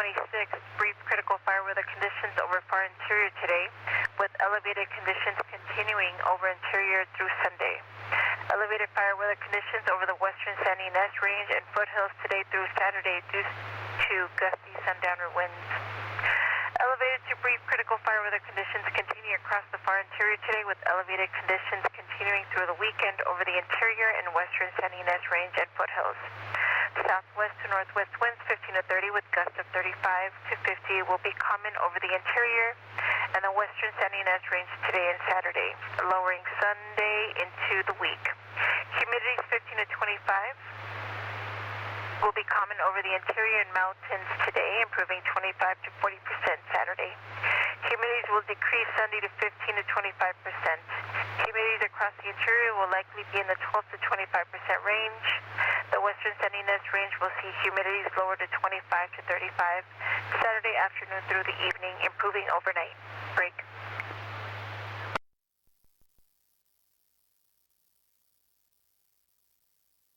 26th, brief critical fire weather conditions over far interior today, with elevated conditions continuing over interior through Sunday. Elevated fire weather conditions over the western San Ynez Range and foothills today through Saturday due to gusty sundowner winds. Elevated to brief critical fire weather conditions continue across the far interior today, with elevated conditions continuing through the weekend over the interior and western San Ynez Range and foothills. Southwest to northwest winds 15 to 30 with gusts of 35 to 50 will be common over the interior and the western San Ynez Range today and Saturday, lowering Sunday into the week. Humidity is 15 to 25. Will be common over the interior and mountains today, improving 25 to 40% Saturday. Humidities will decrease Sunday to 15 to 25%. Humidities across the interior will likely be in the 12 to 25% range. The western San Ynez Range will see humidities lower to 25 to 35 Saturday afternoon through the evening, improving overnight. Break.